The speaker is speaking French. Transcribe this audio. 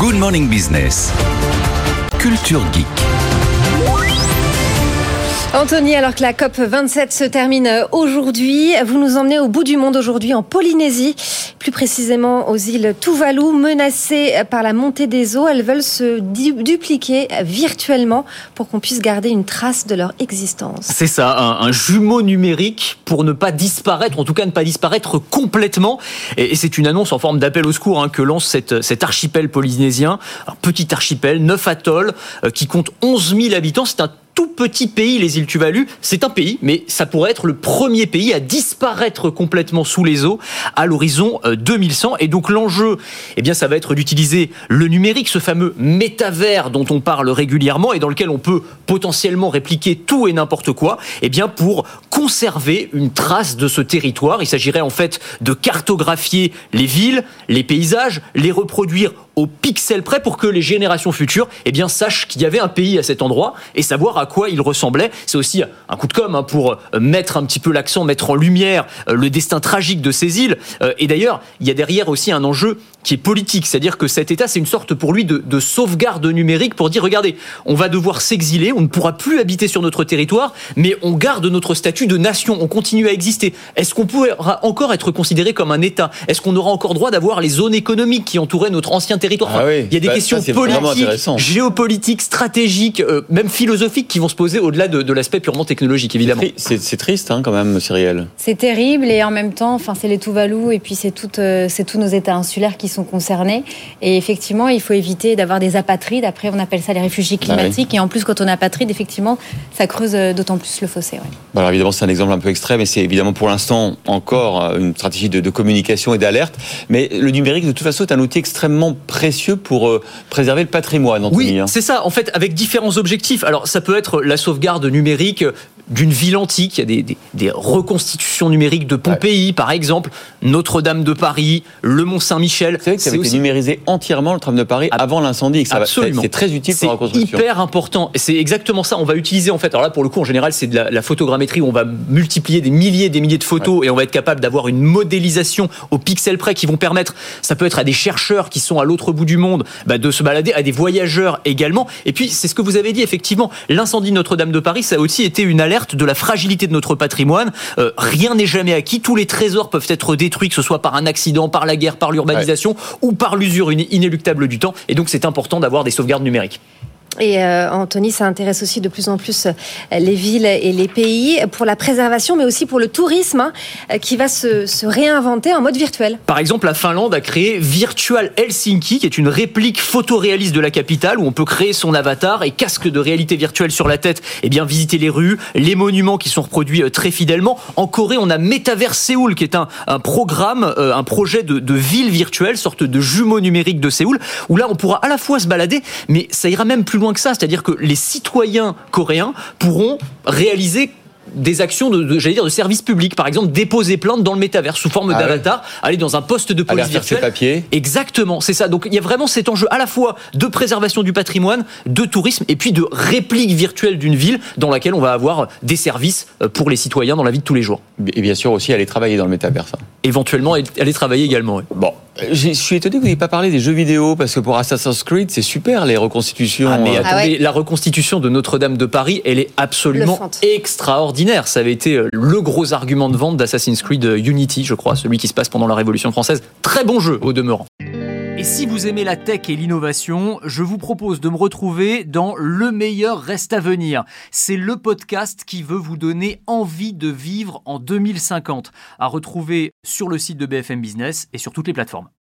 Good Morning Business. Culture Geek. Anthony, alors que la COP27 se termine aujourd'hui, vous nous emmenez au bout du monde aujourd'hui en Polynésie, plus précisément aux îles Tuvalu, menacées par la montée des eaux. Elles veulent se dupliquer virtuellement pour qu'on puisse garder une trace de leur existence. C'est ça, un jumeau numérique pour ne pas disparaître, en tout cas ne pas disparaître complètement. Et c'est une annonce en forme d'appel au secours que lance cet archipel polynésien. Alors, petit archipel, 9 atolls, qui compte 11 000 habitants. C'est un tout petit pays, les îles Tuvalu. C'est un pays, mais ça pourrait être le premier pays à disparaître complètement sous les eaux à l'horizon 2100. Et donc l'enjeu, ça va être d'utiliser le numérique, ce fameux métavers dont on parle régulièrement et dans lequel on peut potentiellement répliquer tout et n'importe quoi, pour conserver une trace de ce territoire. Il s'agirait en fait de cartographier les villes, les paysages, les reproduire au pixel près pour que les générations futures sachent qu'il y avait un pays à cet endroit et savoir à quoi il ressemblait. C'est aussi un coup de com' pour mettre un petit peu l'accent, mettre en lumière le destin tragique de ces îles. Et d'ailleurs, il y a derrière aussi un enjeu qui est politique, c'est-à-dire que cet État, c'est une sorte pour lui de sauvegarde numérique pour dire, regardez, on va devoir s'exiler, on ne pourra plus habiter sur notre territoire, mais on garde notre statut de nation, on continue à exister. Est-ce qu'on pourra encore être considéré comme un État ? Est-ce qu'on aura encore droit d'avoir les zones économiques qui entouraient notre ancien territoire ? Il y a des questions politiques, géopolitiques, stratégiques, même philosophiques qui vont se poser au-delà de l'aspect purement technologique, évidemment. C'est triste quand même, Cyrielle. C'est terrible et en même temps, c'est les Tuvalu et puis c'est tous nos États insulaires qui sont concernés. Et effectivement, il faut éviter d'avoir des apatrides. Après, on appelle ça les réfugiés climatiques. Et en plus, quand on est apatride, effectivement, ça creuse d'autant plus le fossé. Ouais. Alors évidemment, c'est un exemple un peu extrême et c'est évidemment pour l'instant encore une stratégie de communication et d'alerte. Mais le numérique, de toute façon, est un outil extrêmement précieux pour préserver le patrimoine, Anthony. Oui, c'est ça. En fait, avec différents objectifs. Alors, ça peut être la sauvegarde numérique d'une ville antique. Il y a des reconstitutions numériques de Pompéi, par exemple, Notre-Dame de Paris, le Mont-Saint-Michel. C'est vrai que ça avait été numérisé entièrement, le tram de Paris, avant l'incendie. Et que absolument. C'est très utile pour la reconstruction. C'est hyper important. Et c'est exactement ça. On va utiliser, en fait, alors là, pour le coup, en général, c'est de la photogrammétrie où on va multiplier des milliers de photos et on va être capable d'avoir une modélisation au pixel près qui vont permettre, ça peut être à des chercheurs qui sont à l'autre bout du monde, de se balader, à des voyageurs également. Et puis, c'est ce que vous avez dit, effectivement, l'incendie de Notre-Dame de Paris, ça a aussi été une alerte de la fragilité de notre patrimoine. Rien n'est jamais acquis. Tous les trésors peuvent être détruits, que ce soit par un accident, par la guerre, par l'urbanisation ou par l'usure inéluctable du temps. Et donc, c'est important d'avoir des sauvegardes numériques. Et Anthony, ça intéresse aussi de plus en plus les villes et les pays pour la préservation, mais aussi pour le tourisme qui va se réinventer en mode virtuel. Par exemple, la Finlande a créé Virtual Helsinki, qui est une réplique photoréaliste de la capitale où on peut créer son avatar et casque de réalité virtuelle sur la tête, visiter les rues, les monuments qui sont reproduits très fidèlement. En Corée, on a Metaverse Séoul, qui est un programme, un projet de ville virtuelle, sorte de jumeau numérique de Séoul, où là, on pourra à la fois se balader, mais ça ira même plus loin que ça, c'est-à-dire que les citoyens coréens pourront réaliser des actions de service public, par exemple déposer plainte dans le métavers sous forme d'avatar, aller dans un poste de police virtuel. Papier. Exactement, c'est ça. Donc il y a vraiment cet enjeu à la fois de préservation du patrimoine, de tourisme et puis de réplique virtuelle d'une ville dans laquelle on va avoir des services pour les citoyens dans la vie de tous les jours. Et bien sûr aussi aller travailler dans le métavers. Éventuellement aller travailler également. Oui. Bon. Je suis étonné que vous n'ayez pas parlé des jeux vidéo, parce que pour Assassin's Creed, c'est super les reconstitutions. Attendez, la reconstitution de Notre-Dame de Paris, elle est absolument extraordinaire. Ça avait été le gros argument de vente d'Assassin's Creed Unity, je crois, celui qui se passe pendant la Révolution française. Très bon jeu, au demeurant. Et si vous aimez la tech et l'innovation, je vous propose de me retrouver dans Le meilleur reste à venir. C'est le podcast qui veut vous donner envie de vivre en 2050, à retrouver sur le site de BFM Business et sur toutes les plateformes.